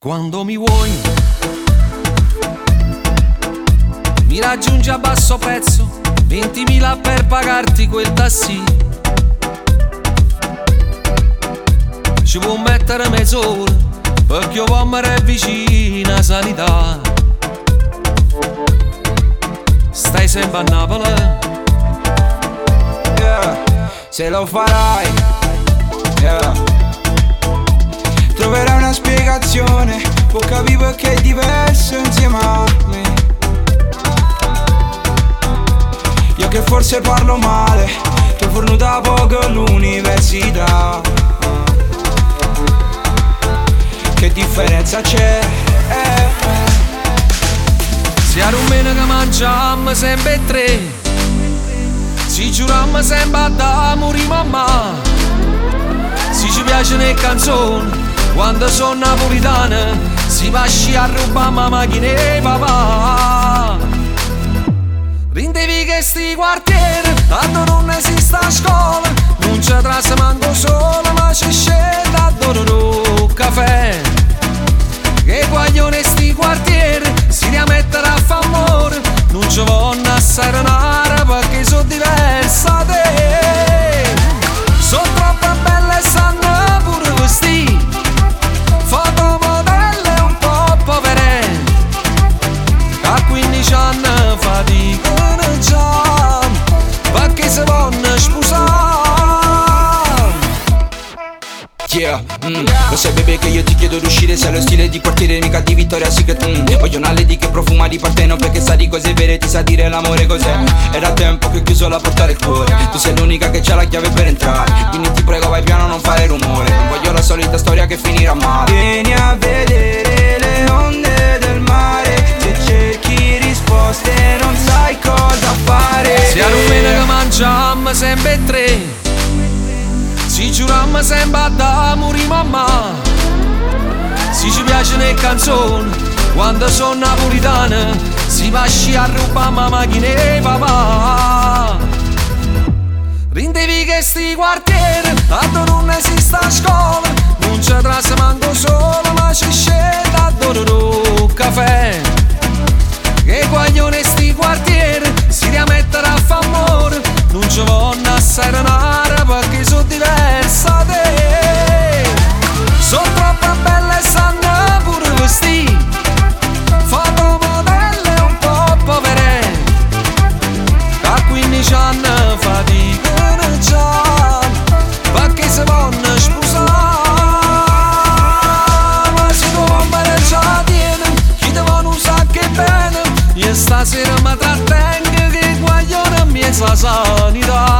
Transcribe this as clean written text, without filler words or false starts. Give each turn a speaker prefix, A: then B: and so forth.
A: Quando mi vuoi, mi raggiungi a basso prezzo, 20.000 per pagarti quel taxi. Ci può mettere mezz'ora, perché io voglio me vicina sanità. Stai sempre a Napoli,
B: yeah. Se lo farai, yeah. Troverai una spiegazione, può capire perché è diverso insieme a me. Io che forse parlo male, che forno da poco all'università. Che differenza c'è?
A: se a rumena che mangiamo sempre tre, si giuriamo sempre a da morire mamma. Se ci piacciono le canzoni quando sono napolitana, si va a rubare la macchina e papà. Rindevi che sti quartieri tanto non esiste a scuola, non c'è traccia manco solo, ma c'è scelta a dororo caffè. Che guaglione sti quartieri si rimetterà a fa amore, non ci vanno a serenare perché sono diversa da te. Sono troppo belle e sanno pure questi fotomodelle un po' povere, che a 15 anni faticano già perché si vanno sposare.
B: Yeah, lo sai bebè che io ti chiedo di uscire, sei lo stile di quartiere mica di Victoria Secret. Voglio una lady che profuma di parteno, perché sa di cose vere, ti sa dire l'amore cos'è. Era tempo che ho chiuso la porta del cuore, tu sei l'unica che c'ha la chiave per entrare, quindi ti prego vai piano, non fare rumore, non voglio la solita storia che finirà male. Vieni a vedere le onde del mare, se cerchi risposte non sai cosa fare.
A: Se a rumena che mangiamo sempre tre, si giuriamo sempre a da morire mamma. Se ci piacciono le canzoni quando sono napolitana, si va a rubare la macchina e papà. Rindevi che sti quartieri tanto non esiste a scuola, non c'è traccia manco solo, ma c'è scelta a dororo caffè. Che guaglione sti quartieri si rimetterà a fa amore, non ci vanno a serenare perché sono diversa da te. Sono troppo belle e sanno pure questi fotomodelle un po' povere, che a 15 anni faticano già perché si vanno sposare. Ma se tu vuoi già tieni, chi ti vanno usare che bene, io stasera mi trattengo che guaglione mi è la sanità.